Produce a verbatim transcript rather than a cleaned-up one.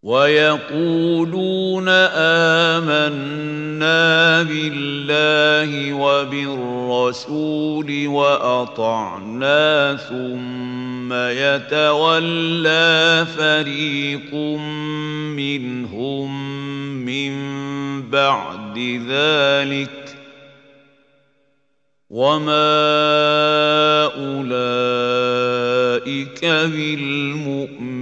ويقولون آمنا بالله وبالرسول وأطعنا ثم يتولى فريق منهم من بعد ذلك وما أولئك بالمؤمنين.